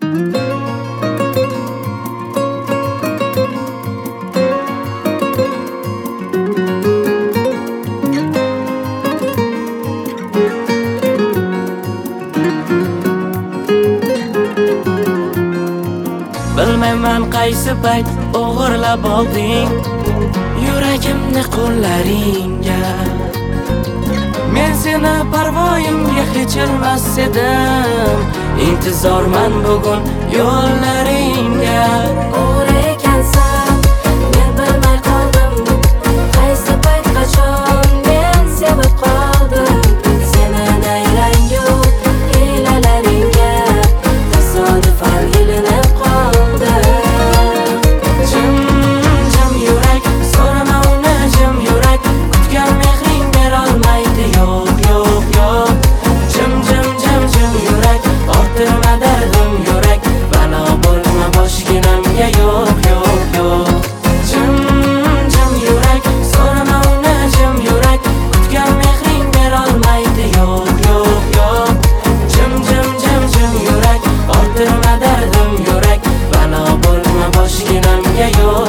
Bilmayman qaysi payt o'g'irlab olding yuragimni qo'llaringga. Men seni parvoyimga hech ilmas edim, intizorman bugun yo'llaringga. O'g'ri ekansan, men bilmay qoldim, qaysi payt qachon men sevib qoldim. Seni nayrangu hiylalaringga tasodifan ilinib qoldim. Jim yurak, so'rama uni jim yurak, kutgan mehring berolmaydi. Yo'q jim yurak, orttirma dardim yurak, balo bo'lma boshginamga. Yo'q jim yurak, so'rama uni jim yurak, kutgan mehring berolmaydi. Yo'q jim yurak, orttirma dardim yurak, balo bo'lma boshginamga. Yo'q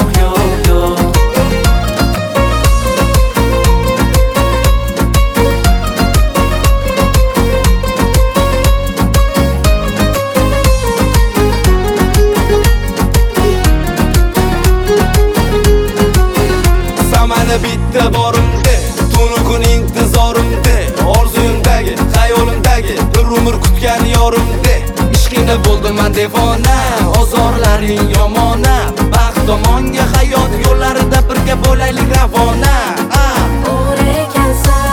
Zamani bitta borimda, tunu kun intizorimda, orzuyimdagi, xayolimdagi, bir umr kutgan yorimda. Ishqingda bo'ldim men devona, ozorlaring yomona. Baxt tomonga hayot yo'llarida birga bo'laylik ravona. O'g'ri ekansan,